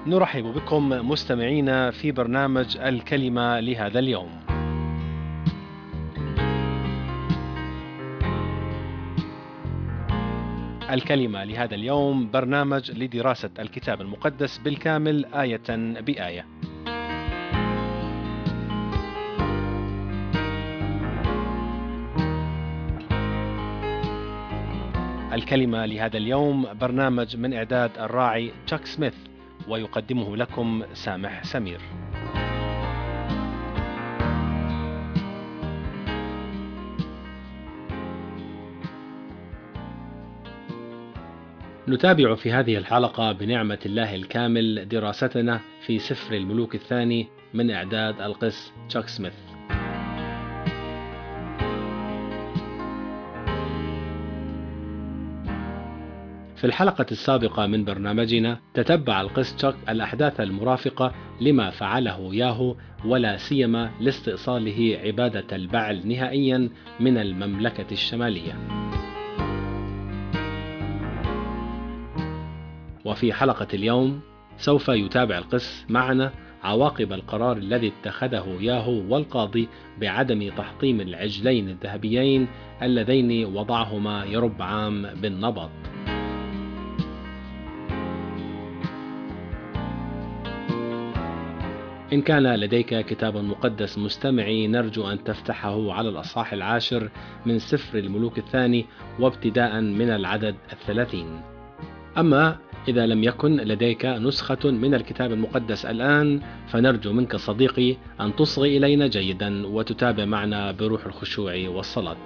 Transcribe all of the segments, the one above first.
نرحب بكم مستمعينا في برنامج الكلمة لهذا اليوم. الكلمة لهذا اليوم برنامج لدراسة الكتاب المقدس بالكامل آية بآية. الكلمة لهذا اليوم برنامج من إعداد الراعي تشاك سميث، ويقدمه لكم سامح سمير. نتابع في هذه الحلقة بنعمة الله الكامل دراستنا في سفر الملوك الثاني من إعداد القس تشاك سميث. في الحلقة السابقة من برنامجنا تتبع القس تشاك الأحداث المرافقة لما فعله ياهو، ولا سيما لاستئصاله عبادة البعل نهائيا من المملكة الشمالية. وفي حلقة اليوم سوف يتابع القس معنا عواقب القرار الذي اتخذه ياهو والقاضي بعدم تحطيم العجلين الذهبيين اللذين وضعهما يربعام بن نبط. إن كان لديك كتاب مقدس مستمعي، نرجو أن تفتحه على الأصحاح 10 من سفر الملوك الثاني، وابتداء من العدد 30. أما إذا لم يكن لديك نسخة من الكتاب المقدس الآن، فنرجو منك صديقي أن تصغي إلينا جيدا وتتابع معنا بروح الخشوع والصلاة.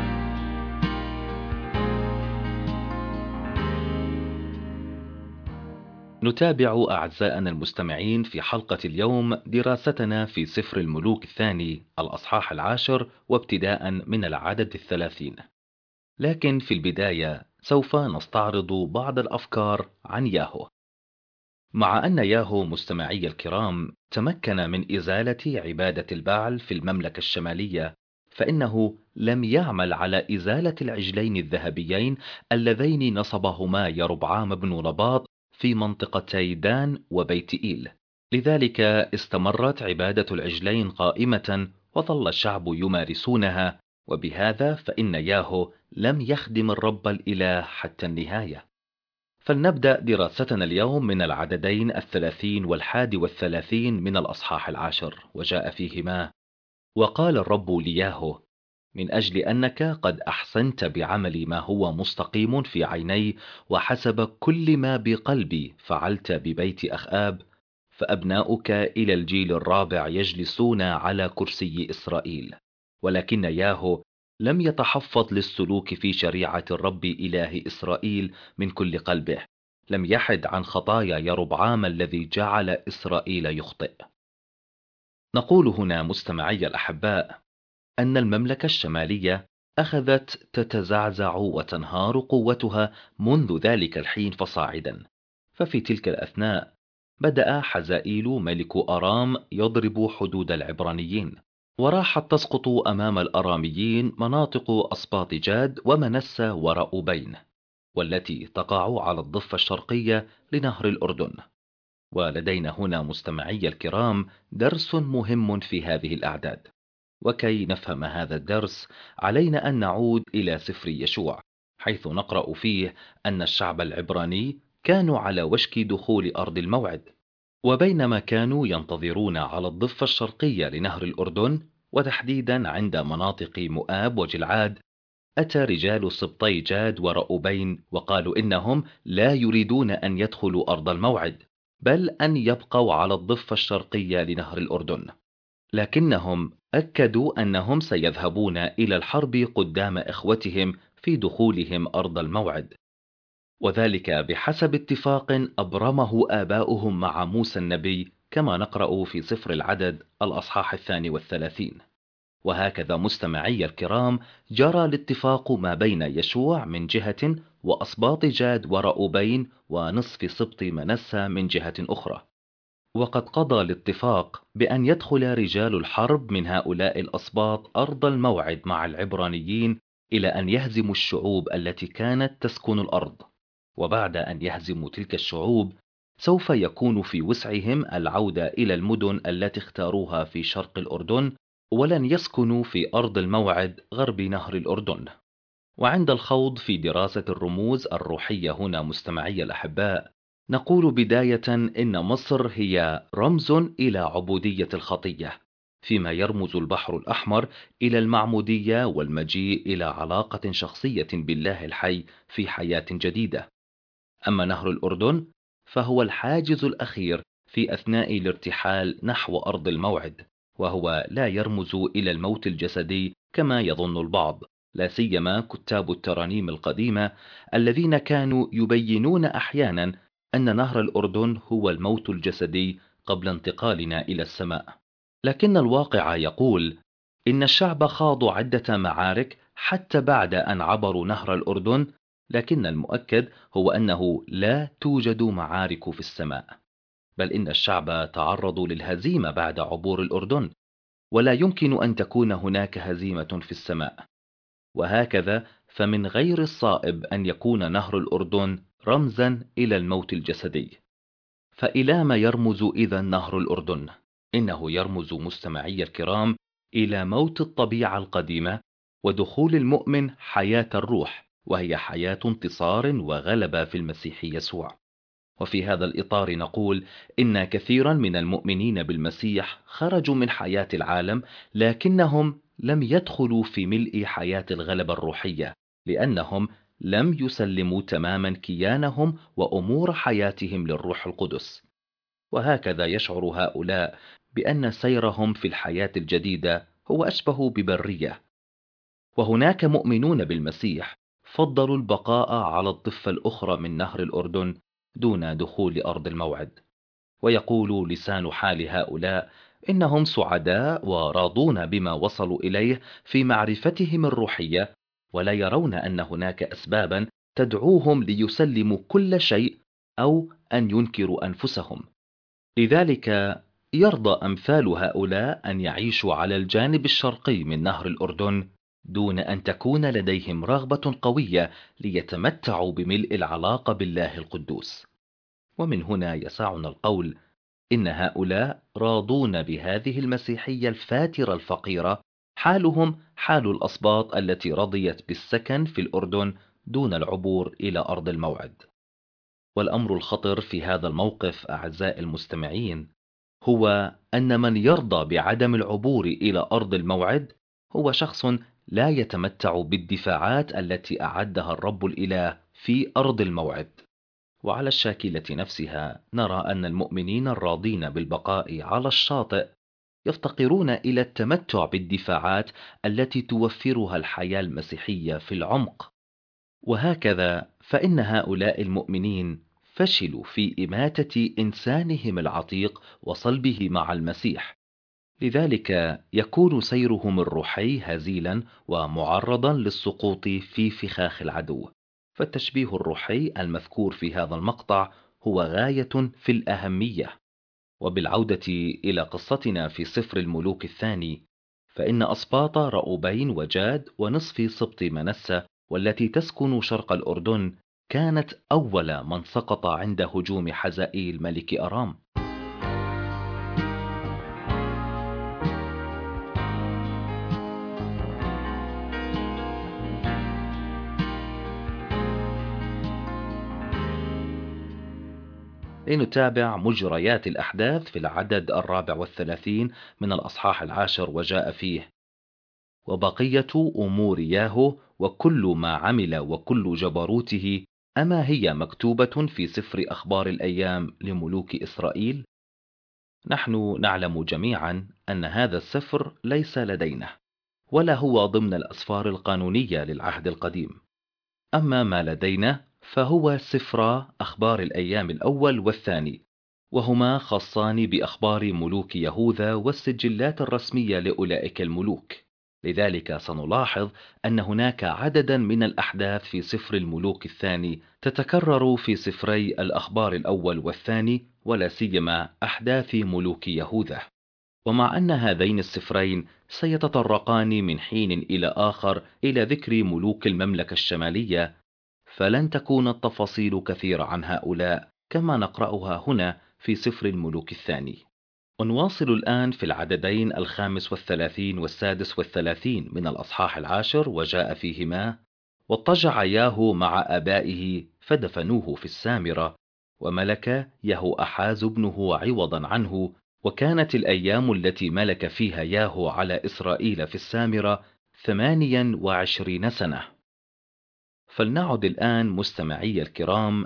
نتابع أعزائنا المستمعين في حلقة اليوم دراستنا في سفر الملوك الثاني الأصحاح 10 وابتداء من العدد 30. لكن في البداية سوف نستعرض بعض الأفكار عن ياهو. مع أن ياهو مستمعي الكرام تمكن من إزالة عبادة البعل في المملكة الشمالية، فإنه لم يعمل على إزالة العجلين الذهبيين اللذين نصبهما يربعام بن نباط في منطقتي دان وبيت إيل. لذلك استمرت عبادة العجلين قائمة وظل الشعب يمارسونها، وبهذا فإن ياهو لم يخدم الرب الإله حتى النهاية. فلنبدأ دراستنا اليوم من العددين 30 و31 من الأصحاح 10، وجاء فيهما: وقال الرب لياهو: من أجل أنك قد أحسنت بعمل ما هو مستقيم في عيني وحسب كل ما بقلبي فعلت ببيت أخآب، فأبناؤك إلى الجيل الرابع يجلسون على كرسي إسرائيل. ولكن ياهو لم يتحفظ للسلوك في شريعة الرب إله إسرائيل من كل قلبه، لم يحد عن خطايا يربعام الذي جعل إسرائيل يخطئ. نقول هنا مستمعي الأحباء أن المملكة الشمالية أخذت تتزعزع وتنهار قوتها منذ ذلك الحين فصاعدا. ففي تلك الأثناء بدأ حزائيل ملك أرام يضرب حدود العبرانيين، وراحت تسقط أمام الأراميين مناطق أسباط جاد ومنسى ورأوبين، والتي تقع على الضفة الشرقية لنهر الأردن. ولدينا هنا مستمعي الكرام درس مهم في هذه الأعداد، وكي نفهم هذا الدرس علينا أن نعود إلى سفر يشوع، حيث نقرأ فيه أن الشعب العبراني كانوا على وشك دخول أرض الموعد. وبينما كانوا ينتظرون على الضفة الشرقية لنهر الأردن، وتحديدا عند مناطق مؤاب وجلعاد، أتى رجال سبطي جاد ورأوبين وقالوا إنهم لا يريدون أن يدخلوا أرض الموعد، بل أن يبقوا على الضفة الشرقية لنهر الأردن. لكنهم أكدوا أنهم سيذهبون إلى الحرب قدام إخوتهم في دخولهم أرض الموعد، وذلك بحسب اتفاق أبرمه آباؤهم مع موسى النبي، كما نقرأ في سفر العدد الأصحاح 32. وهكذا مستمعي الكرام جرى الاتفاق ما بين يشوع من جهة وأسباط جاد ورأوبين ونصف سبط منسى من جهة أخرى. وقد قضى الاتفاق بأن يدخل رجال الحرب من هؤلاء الأسباط أرض الموعد مع العبرانيين إلى أن يهزموا الشعوب التي كانت تسكن الأرض. وبعد أن يهزموا تلك الشعوب سوف يكون في وسعهم العودة إلى المدن التي اختاروها في شرق الأردن، ولن يسكنوا في أرض الموعد غرب نهر الأردن. وعند الخوض في دراسة الرموز الروحية هنا مستمعي الأحباء، نقول بداية إن مصر هي رمز إلى عبودية الخطية، فيما يرمز البحر الأحمر إلى المعمودية والمجيء إلى علاقة شخصية بالله الحي في حياة جديدة. أما نهر الأردن فهو الحاجز الأخير في أثناء الارتحال نحو أرض الموعد، وهو لا يرمز إلى الموت الجسدي كما يظن البعض، لا سيما كتاب الترانيم القديمة الذين كانوا يبينون أحيانا أن نهر الأردن هو الموت الجسدي قبل انتقالنا إلى السماء. لكن الواقع يقول إن الشعب خاضوا عدة معارك حتى بعد أن عبروا نهر الأردن، لكن المؤكد هو أنه لا توجد معارك في السماء، بل إن الشعب تعرضوا للهزيمة بعد عبور الأردن، ولا يمكن أن تكون هناك هزيمة في السماء. وهكذا فمن غير الصائب أن يكون نهر الأردن رمزا إلى الموت الجسدي. فإلى ما يرمز إذا نهر الأردن؟ إنه يرمز مستمعي الكرام إلى موت الطبيعة القديمة ودخول المؤمن حياة الروح، وهي حياة انتصار وغلبة في المسيح يسوع. وفي هذا الإطار نقول إن كثيرا من المؤمنين بالمسيح خرجوا من حياة العالم، لكنهم لم يدخلوا في ملء حياة الغلبة الروحية، لأنهم لم يسلموا تماما كيانهم وأمور حياتهم للروح القدس. وهكذا يشعر هؤلاء بأن سيرهم في الحياة الجديدة هو أشبه ببرية. وهناك مؤمنون بالمسيح فضلوا البقاء على الضفة الأخرى من نهر الأردن دون دخول أرض الموعد. ويقول لسان حال هؤلاء إنهم سعداء وراضون بما وصلوا إليه في معرفتهم الروحية، ولا يرون أن هناك أسبابا تدعوهم ليسلموا كل شيء أو أن ينكروا أنفسهم. لذلك يرضى أمثال هؤلاء أن يعيشوا على الجانب الشرقي من نهر الأردن دون أن تكون لديهم رغبة قوية ليتمتعوا بملء العلاقة بالله القدوس. ومن هنا يسعنا القول إن هؤلاء راضون بهذه المسيحية الفاترة الفقيرة، حالهم حال الأسباط التي رضيت بالسكن في الأردن دون العبور إلى أرض الموعد. والأمر الخطر في هذا الموقف أعزائي المستمعين هو أن من يرضى بعدم العبور إلى أرض الموعد هو شخص لا يتمتع بالدفاعات التي أعدها الرب الإله في أرض الموعد. وعلى الشاكلة نفسها نرى أن المؤمنين الراضين بالبقاء على الشاطئ يفتقرون إلى التمتع بالدفاعات التي توفرها الحياة المسيحية في العمق. وهكذا فإن هؤلاء المؤمنين فشلوا في إماتة إنسانهم العتيق وصلبه مع المسيح، لذلك يكون سيرهم الروحي هزيلا ومعرضا للسقوط في فخاخ العدو. فالتشبيه الروحي المذكور في هذا المقطع هو غاية في الأهمية. وبالعودة إلى قصتنا في سفر الملوك الثاني، فإن أسباط رأوبين وجاد ونصف سبط منسى والتي تسكن شرق الأردن كانت أول من سقط عند هجوم حزائيل ملك أرام. لنتابع مجريات الأحداث في العدد 34 من الأصحاح 10، وجاء فيه: وبقية أمور ياهو وكل ما عمل وكل جبروته أما هي مكتوبة في سفر أخبار الأيام لملوك إسرائيل؟ نحن نعلم جميعا أن هذا السفر ليس لدينا، ولا هو ضمن الأسفار القانونية للعهد القديم. أما ما لدينا فهو سفر أخبار الأيام الأول والثاني، وهما خاصان بأخبار ملوك يهوذا والسجلات الرسمية لأولئك الملوك. لذلك سنلاحظ أن هناك عددا من الأحداث في سفر الملوك الثاني تتكرر في سفري الأخبار الأول والثاني، ولا سيما أحداث ملوك يهوذا. ومع أن هذين السفرين سيتطرقان من حين إلى آخر إلى ذكر ملوك المملكة الشمالية، فلن تكون التفاصيل كثيرة عن هؤلاء كما نقرأها هنا في سفر الملوك الثاني. ونواصل الآن في العددين 35 و36 من الأصحاح 10، وجاء فيهما: واضطجع ياهو مع آبائه فدفنوه في السامرة، وملك يهو أحاز ابنه عوضا عنه. وكانت الأيام التي ملك فيها ياهو على إسرائيل في السامرة 28 سنة. فلنعد الآن مستمعي الكرام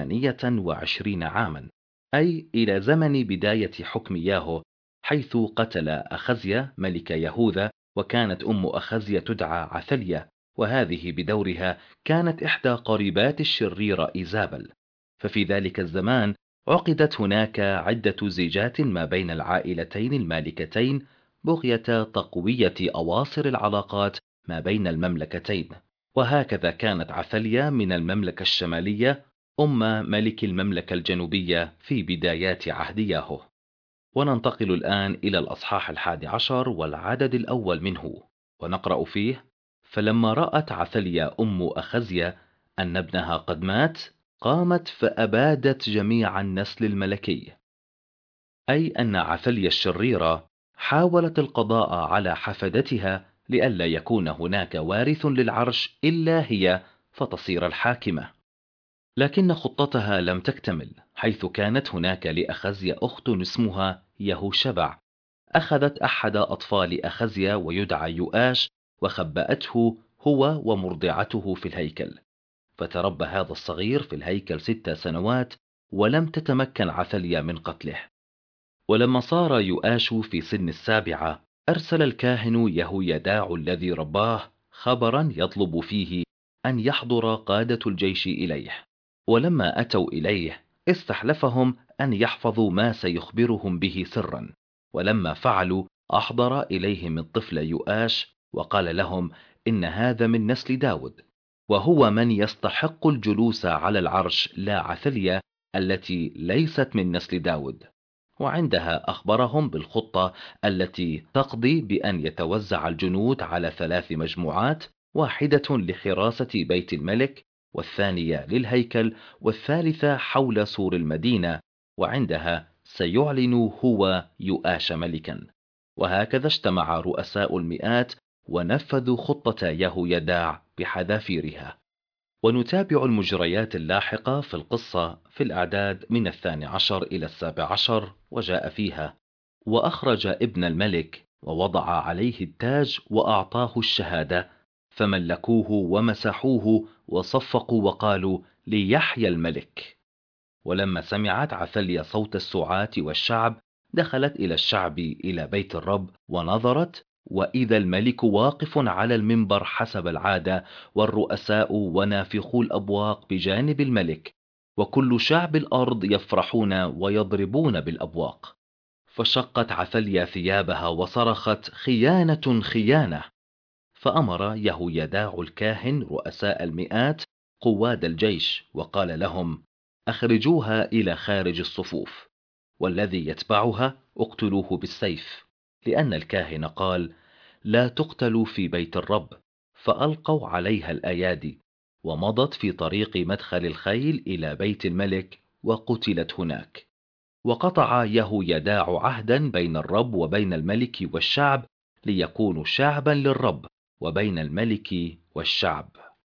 28 عاما، أي إلى زمن بداية حكم ياهو، حيث قتل أخزيا ملك يهوذا، وكانت أم أخزيا تدعى عثليا، وهذه بدورها كانت إحدى قريبات الشريرة إيزابل. ففي ذلك الزمان عقدت هناك عدة زيجات ما بين العائلتين المالكتين، بغية تقوية أواصر العلاقات ما بين المملكتين. وهكذا كانت عثليا من المملكة الشمالية أم ملك المملكة الجنوبية في بدايات عهد ياهو. وننتقل الآن إلى الأصحاح 11 والعدد الأول منه، ونقرأ فيه: فلما رأت عثليا أم أخزيا أن ابنها قد مات، قامت فأبادت جميع النسل الملكي. أي أن عثليا الشريرة حاولت القضاء على حفدتها لئلا يكون هناك وارث للعرش إلا هي فتصير الحاكمة. لكن خطتها لم تكتمل، حيث كانت هناك لأخزيا أخت اسمها يهوشبع، أخذت أحد أطفال أخزيا ويدعى يؤاش، وخبأته هو ومرضعته في الهيكل. فتربى هذا الصغير في الهيكل 6 سنوات، ولم تتمكن عثليا من قتله. ولما صار يؤاش في سن 7، أرسل الكاهن يهويداع الذي رباه خبرا يطلب فيه أن يحضر قادة الجيش إليه. ولما أتوا إليه استحلفهم أن يحفظوا ما سيخبرهم به سرا. ولما فعلوا أحضر إليهم الطفل يؤاش، وقال لهم: إن هذا من نسل داود، وهو من يستحق الجلوس على العرش، لا عثليا التي ليست من نسل داود. وعندها أخبرهم بالخطة التي تقضي بأن يتوزع الجنود على 3 مجموعات، واحدة لحراسة بيت الملك، والثانية للهيكل، والثالثة حول سور المدينة، وعندها سيعلن هو يؤاش ملكا. وهكذا اجتمع رؤساء المئات ونفذوا خطة يهويداع بحذافيرها. ونتابع المجريات اللاحقة في القصة في الأعداد من 12 إلى 17، وجاء فيها: وأخرج ابن الملك ووضع عليه التاج وأعطاه الشهادة، فملكوه ومسحوه وصفقوا وقالوا: ليحيى الملك. ولما سمعت عثليا صوت السعاة والشعب، دخلت إلى الشعب إلى بيت الرب ونظرت، وإذا الملك واقف على المنبر حسب العادة، والرؤساء ونافخو الأبواق بجانب الملك، وكل شعب الأرض يفرحون ويضربون بالأبواق. فشقت عثليا ثيابها وصرخت: خيانة خيانة! فأمر يهويداع الكاهن رؤساء المئات قواد الجيش، وقال لهم: أخرجوها إلى خارج الصفوف، والذي يتبعها اقتلوه بالسيف، لأن الكاهن قال: لا تقتلوا في بيت الرب. فألقوا عليها الأيادي، ومضت في طريق مدخل الخيل إلى بيت الملك، وقتلت هناك. وقطع يهويداع عهدا بين الرب وبين الملك والشعب، ليكونوا شعبا للرب، وبين الملك والشعب.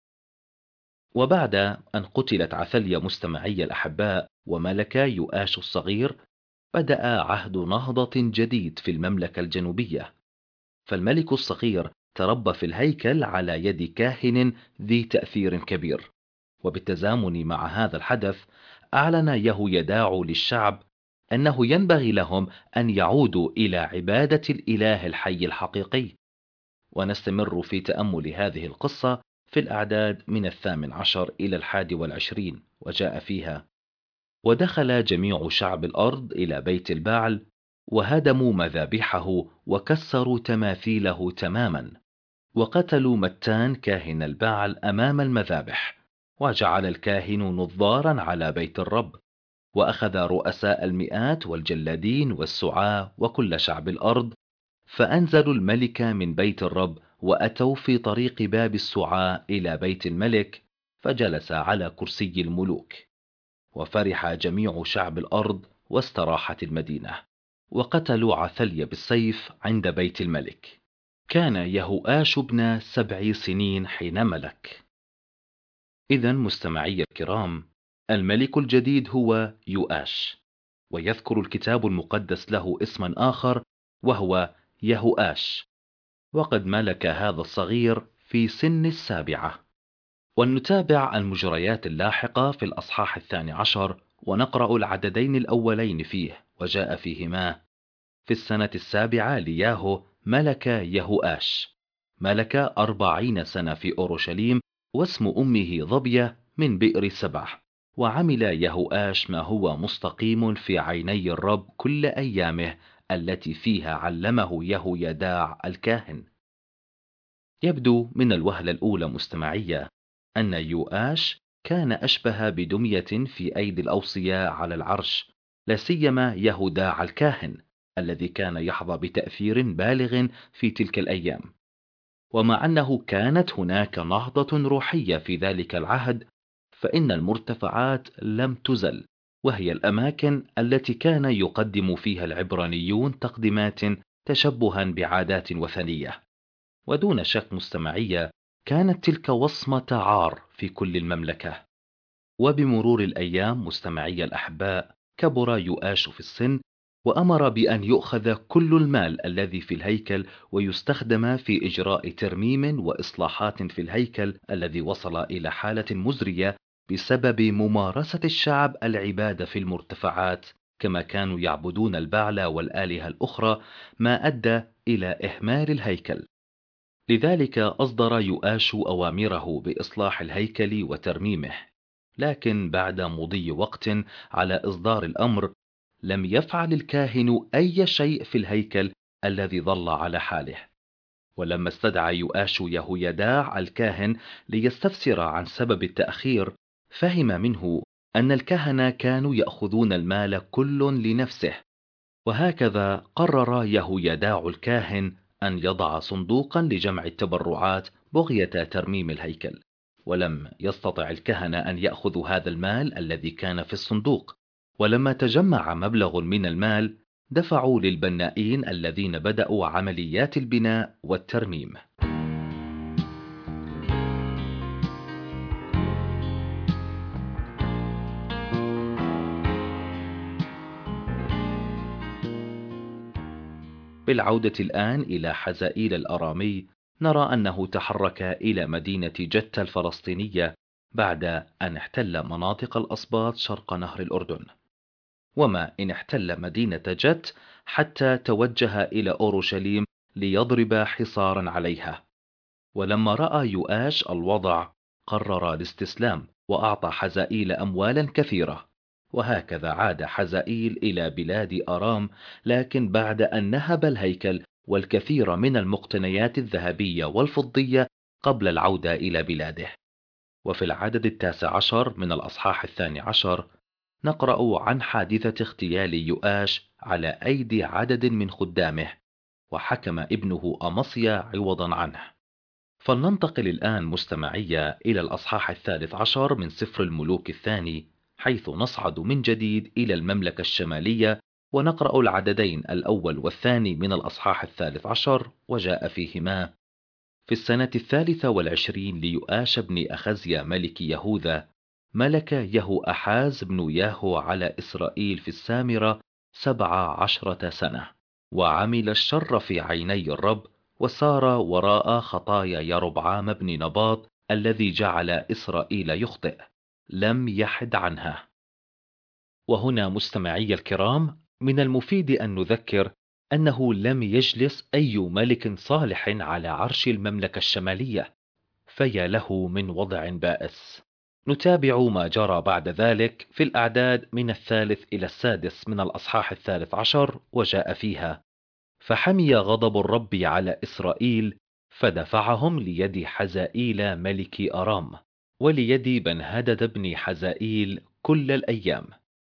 وبعد أن قتلت عثليا مستمعي الأحباء وملك يؤاش الصغير، بدأ عهد نهضة جديد في المملكة الجنوبية. فالملك الصغير تربى في الهيكل على يد كاهن ذي تأثير كبير. وبالتزامن مع هذا الحدث أعلن يهويداع للشعب أنه ينبغي لهم أن يعودوا إلى عبادة الإله الحي الحقيقي. ونستمر في تأمل هذه القصة في الأعداد من 18 إلى 21، وجاء فيها: ودخل جميع شعب الأرض إلى بيت البعل، وهدموا مذابحه وكسروا تماثيله تماما، وقتلوا متان كاهن البعل أمام المذابح، وجعل الكاهن نظارا على بيت الرب. وأخذ رؤساء المئات والجلادين والسعاة وكل شعب الأرض، فأنزلوا الملك من بيت الرب، وأتوا في طريق باب السعاة إلى بيت الملك، فجلس على كرسي الملوك. وفرح جميع شعب الأرض واستراحت المدينة، وقتلوا عثليا بالسيف عند بيت الملك. كان يهوآش ابن 7 سنين حين ملك. إذا مستمعي الكرام، الملك الجديد هو يؤاش، ويذكر الكتاب المقدس له اسما آخر وهو يهوآش، وقد ملك هذا الصغير في سن 7. ولنتابع المجريات اللاحقة في الأصحاح 12 ونقرأ العددين الأولين فيه. وجاء فيهما: في السنة 7 لياهو ملك يهوآش، ملك 40 سنة في أورشليم، واسم أمه ضبية من بئر سبع. وعمل يهوآش ما هو مستقيم في عيني الرب كل أيامه التي فيها علمه يهويداع الكاهن. يبدو من الوهلة الأولى مستمعية أن يؤاش كان أشبه بدمية في أيدي الأوصياء على العرش، لا سيما يهوداع الكاهن الذي كان يحظى بتأثير بالغ في تلك الأيام. ومع أنه كانت هناك نهضة روحية في ذلك العهد، فإن المرتفعات لم تزل، وهي الأماكن التي كان يقدم فيها العبرانيون تقديمات تشبها بعادات وثنية. ودون شك مستمعية، كانت تلك وصمة عار في كل المملكة. وبمرور الأيام مستمعي الأحباء، كبر يؤاش في السن، وأمر بأن يؤخذ كل المال الذي في الهيكل ويستخدم في إجراء ترميم وإصلاحات في الهيكل الذي وصل إلى حالة مزرية بسبب ممارسة الشعب العبادة في المرتفعات، كما كانوا يعبدون البعل والآلهة الأخرى، ما أدى إلى إهمال الهيكل. لذلك أصدر يؤاش أوامره بإصلاح الهيكل وترميمه. لكن بعد مضي وقت على إصدار الأمر، لم يفعل الكاهن أي شيء في الهيكل الذي ظل على حاله. ولما استدعى يؤاش يهويداع الكاهن ليستفسر عن سبب التأخير، فهم منه أن الكهنة كانوا يأخذون المال كل لنفسه. وهكذا قرر يهويداع الكاهن أن يضع صندوقا لجمع التبرعات بغية ترميم الهيكل. ولم يستطع الكهنة أن يأخذوا هذا المال الذي كان في الصندوق. ولما تجمع مبلغ من المال، دفعوا للبنائين الذين بدأوا عمليات البناء والترميم. بالعودة الآن إلى حزائيل الأرامي، نرى أنه تحرك إلى مدينة جتة الفلسطينية بعد أن احتل مناطق الأسباط شرق نهر الأردن. وما إن احتل مدينة جت حتى توجه إلى أورشليم ليضرب حصارا عليها. ولما رأى يؤاش الوضع، قرر الاستسلام وأعطى حزائيل أموالا كثيرة. وهكذا عاد حزائيل إلى بلاد أرام، لكن بعد أن نهب الهيكل والكثير من المقتنيات الذهبية والفضية قبل العودة إلى بلاده. وفي العدد 19 من الأصحاح 12 نقرأ عن حادثة اغتيال يؤاش على أيدي عدد من خدامه، وحكم ابنه أمصيا عوضا عنه. فلننتقل الآن مستمعية إلى الأصحاح 13 من سفر الملوك الثاني، حيث نصعد من جديد إلى المملكة الشمالية، ونقرأ العددين الأول والثاني من الأصحاح 13. وجاء فيهما: في السنة 23 ليؤاش بن أخزيا ملك يهوذا، ملك يهو أحاز بن ياهو على إسرائيل في السامرة 17 سنة، وعمل الشر في عيني الرب، وسار وراء خطايا يربعام بن نباط الذي جعل إسرائيل يخطئ، لم يحد عنها. وهنا مستمعي الكرام، من المفيد أن نذكر أنه لم يجلس أي ملك صالح على عرش المملكة الشمالية، فيا له من وضع بائس. نتابع ما جرى بعد ذلك في الأعداد من 3 إلى 6 من الأصحاح 13. وجاء فيها: فحمي غضب الرب على إسرائيل، فدفعهم ليد حزائيل ملك أرام، وليد بنهدد بن حزائيل كل الأيام.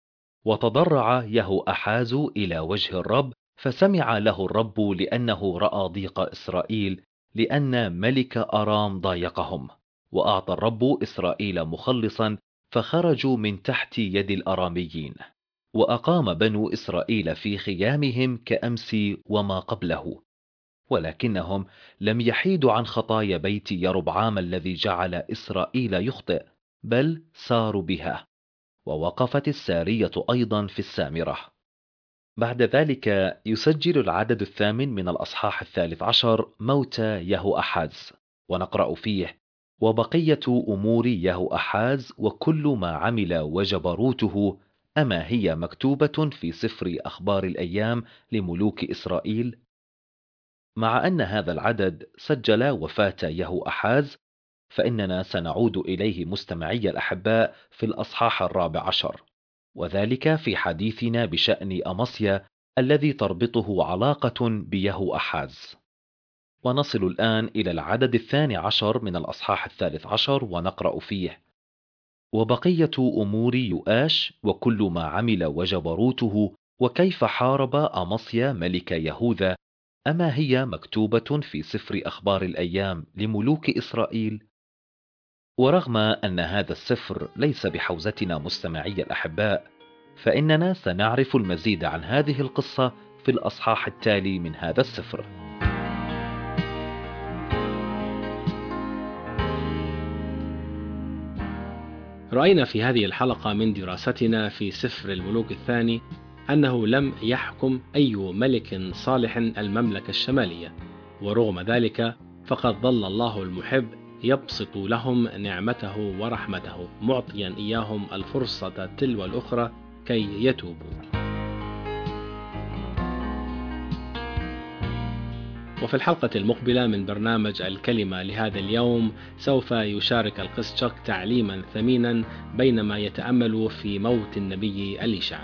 وتضرع يهو أحاز إلى وجه الرب، فسمع له الرب، لأنه رأى ضيق إسرائيل، لأن ملك أرام ضايقهم. وأعطى الرب إسرائيل مخلصا، فخرجوا من تحت يد الأراميين، وأقام بنو إسرائيل في خيامهم كأمس وما قبله، ولكنهم لم يحيدوا عن خطايا بيت يربعام الذي جعل إسرائيل يخطئ، بل ساروا بها. ووقفت السارية أيضا في السامرة. بعد ذلك يسجل العدد الثامن من الأصحاح 13 موت يهو أحاز، ونقرأ فيه: وبقية أمور يهو أحاز وكل ما عمل وجبروته، أما هي مكتوبة في سفر أخبار الأيام لملوك إسرائيل؟ مع أن هذا العدد سجل وفاة يهو أحاز، فإننا سنعود إليه مستمعي الأحباء في الأصحاح 14، وذلك في حديثنا بشأن أمصيا الذي تربطه علاقة بيهو أحاز. ونصل الآن إلى العدد 12 من الأصحاح 13، ونقرأ فيه: وبقية أمور يؤاش وكل ما عمل وجبروته وكيف حارب أمصيا ملك يهوذا، أما هي مكتوبة في سفر أخبار الأيام لملوك إسرائيل؟ ورغم أن هذا السفر ليس بحوزتنا مستمعي الأحباء، فإننا سنعرف المزيد عن هذه القصة في الأصحاح التالي من هذا السفر. رأينا في هذه الحلقة من دراستنا في سفر الملوك الثاني أنه لم يحكم أي ملك صالح المملكة الشمالية، ورغم ذلك فقد ظل الله المحب يبسط لهم نعمته ورحمته، معطيا إياهم الفرصة تلو الأخرى كي يتوبوا. وفي الحلقة المقبلة من برنامج الكلمة لهذا اليوم سوف يشارك القس تشاك تعليما ثمينا بينما يتأمل في موت النبي أليشع.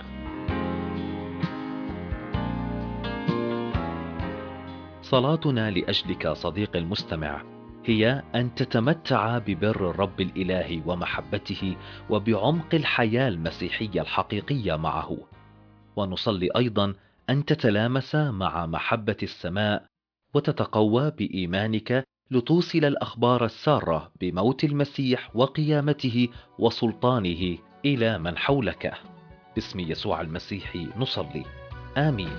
صلاتنا لأجلك صديق المستمع هي أن تتمتع ببر الرب الإله ومحبته وبعمق الحياة المسيحية الحقيقية معه، ونصلي أيضا أن تتلامس مع محبة السماء وتتقوى بإيمانك لتوصل الأخبار السارة بموت المسيح وقيامته وسلطانه إلى من حولك. باسم يسوع المسيح نصلي، آمين.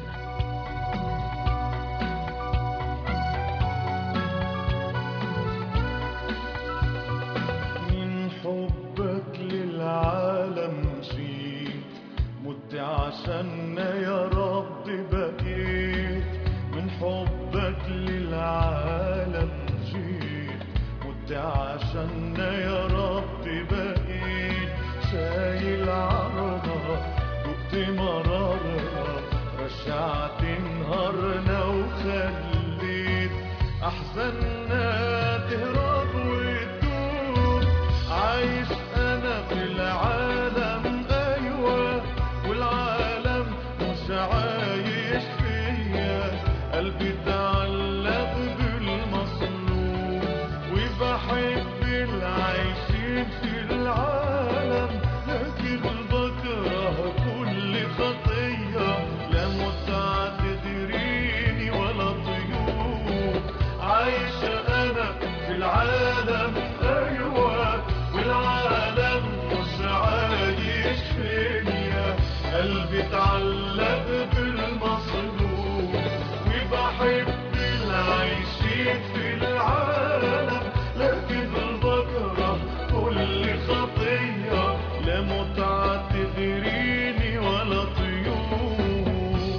من حبك للعالم جيت، مت عشاننا يا رب بقيت. من حبك للعالم جيت، مت عشاننا يا رب بقيت. شايل عرضها دقت مرارها، رشعت نهارنا وخليت أحزاننا تهرب وتدوب. عايش أنا في العالم أيوة، والعالم مش عايش فيا. قلبي تعلق بالمصلوب، وبحب العايشين في العالم، لكن بكره كل خطية. لا متعة تدريني ولا طيوب. عايش أنا في العالم أيوة، والعالم مش عايش فيا. قلبي تعلق بالمصلوب، وبحب العايشين في العالم، لكن بكره كل خطية. لا متعة تغريني ولا طيوب.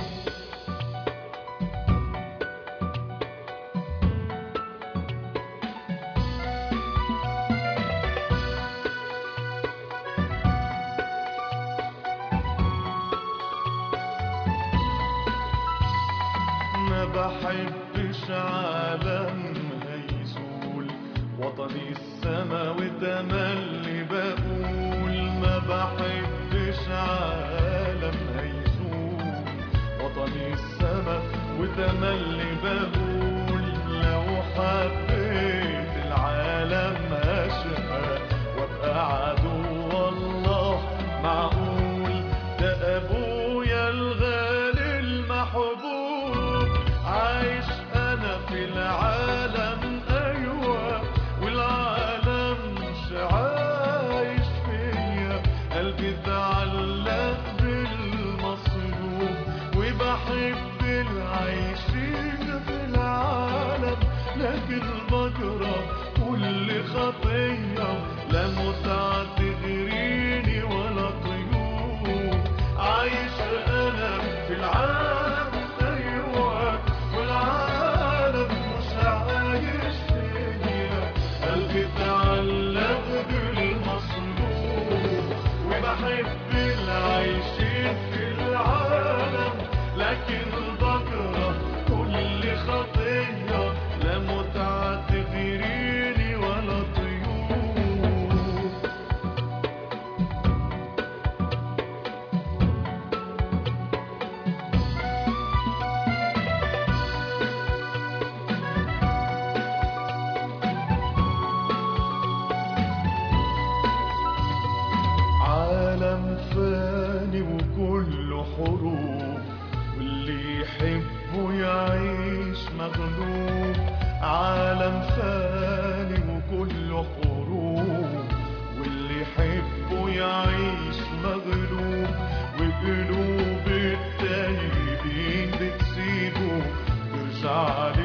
ما بحبش عالم هيزول، وطني السما وتملي بقول. ما بحبش عالم هيزول، وطني السما وتملي بقول. لو حبيت العالم هشقى وابقى عدو الله، معقول؟ ده ابويا الغالي المحبوب. عايش انا في العالم ايوه، والعالم مش عايش فيا.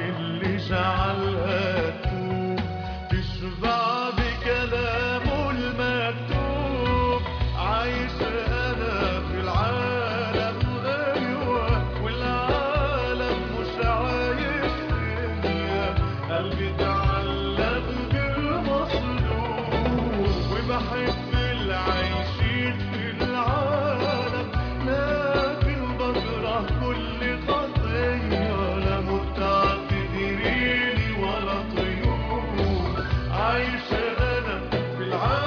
اللي جعلها تدوب تشبع بكلامه المكتوب. عايش أنا في العالم أيوة والعالم مش عايش فيا. قلبي تعلق بالمصلوب وبحب العايشين في العالم، لكن بكره كل خطية. لا متعة تديريني ولا طيور. عايش أنا في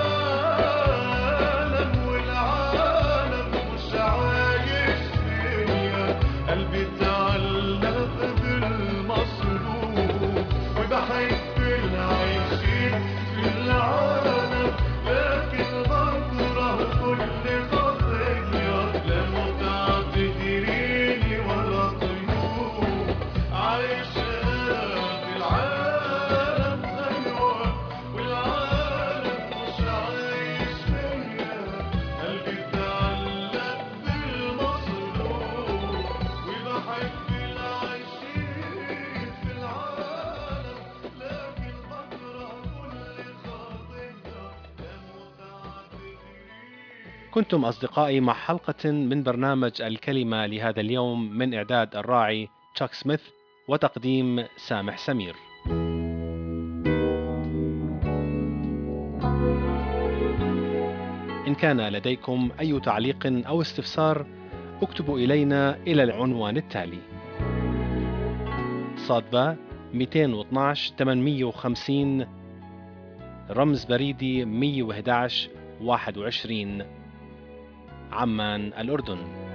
العالم والعالم مش عايش فيا. قلبي تعلق بالمصلوب وبحب العايشين في العالم، لكن بكره كل خطية. لا متعة تديريني ولا طيور. عايش أنا في العالم أيوة والعالم مش عايش فيا. قلبي تعلق بالمصلوب وبحب العايشين في العالم، لكن بكره كل خطية. لا متعة تديريني. كنتم أصدقائي مع حلقة من برنامج الكلمة لهذا اليوم، من إعداد الراعي تشاك سميث وتقديم سامح سمير. إن كان لديكم أي تعليق أو استفسار اكتبوا إلينا إلى العنوان التالي: صادبة 212 850 رمز بريدي 111 21 عمان الأردن.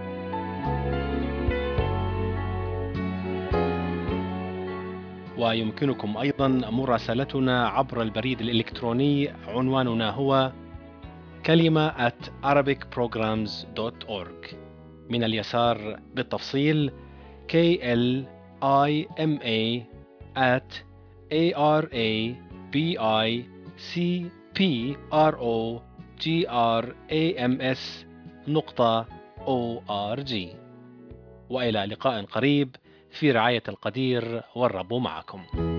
ويمكنكم أيضا مراسلتنا عبر البريد الإلكتروني، عنواننا هو kalima@arabicprograms.org. من اليسار بالتفصيل KLIMA@ARABICPROGRAMS.org. وإلى لقاء قريب في رعاية القدير، والرب معكم.